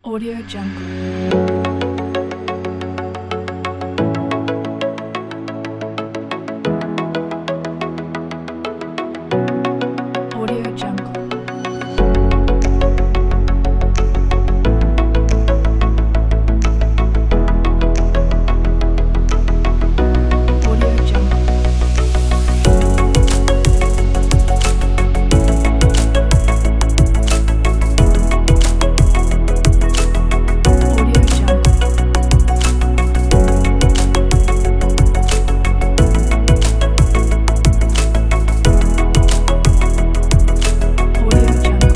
Audio Jungle. Audio Jungle. Audio Jungle. Audio Jungle. Audio Jungle.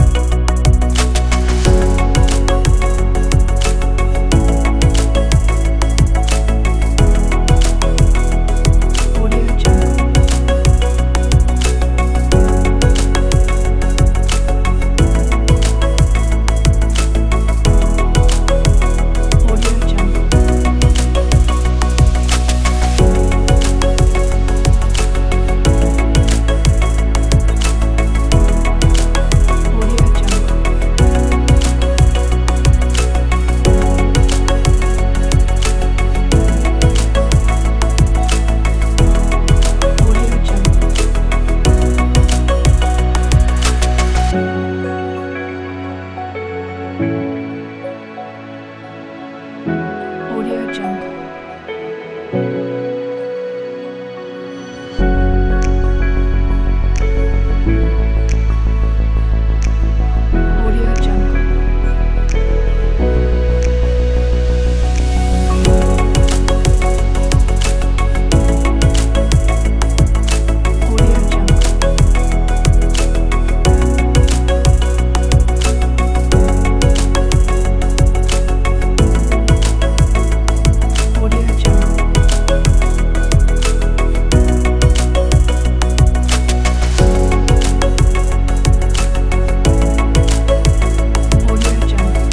Audio Jungle. Audio Jungle. Audio Jungle. Audio Jungle. Audio Jungle. Audio Jungle. Audio Jungle. Audio Jungle. Audio Jungle.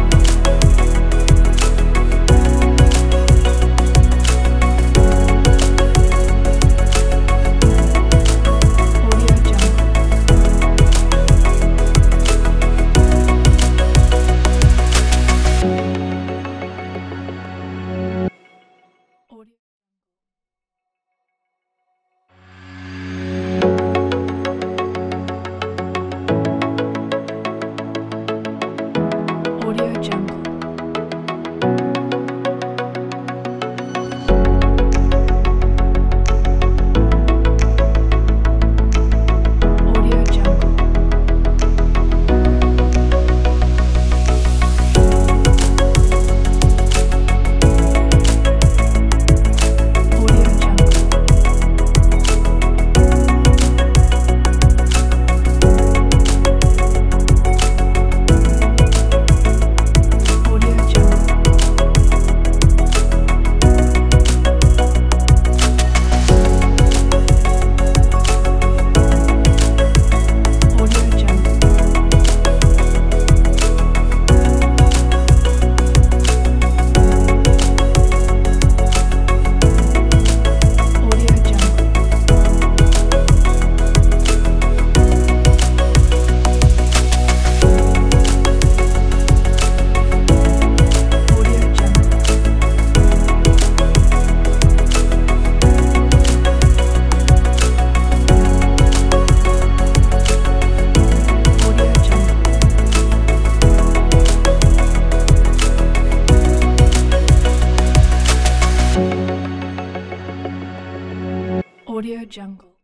Audio Jungle. Audio. Audio Jungle. Audio Jungle. Audio Jungle. Audio Jungle. Audio Jungle. Audio Jungle. Audio Jungle. Audio Jungle. Audio Jungle.